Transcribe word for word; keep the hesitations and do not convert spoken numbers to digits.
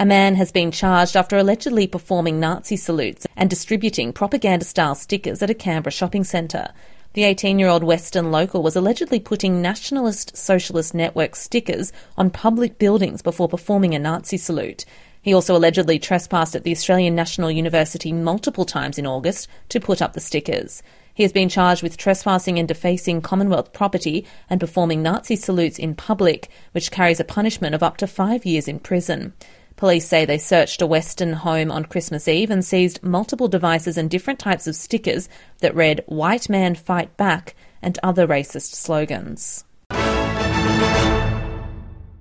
A man has been charged after allegedly performing Nazi salutes and distributing propaganda-style stickers at a Canberra shopping centre. The eighteen-year-old Western local was allegedly putting Nationalist Socialist Network stickers on public buildings before performing a Nazi salute. He also allegedly trespassed at the Australian National University multiple times in August to put up the stickers. He has been charged with trespassing and defacing Commonwealth property and performing Nazi salutes in public, which carries a punishment of up to five years in prison. Police say they searched a Western home on Christmas Eve and seized multiple devices and different types of stickers that read "White Man Fight Back" and other racist slogans.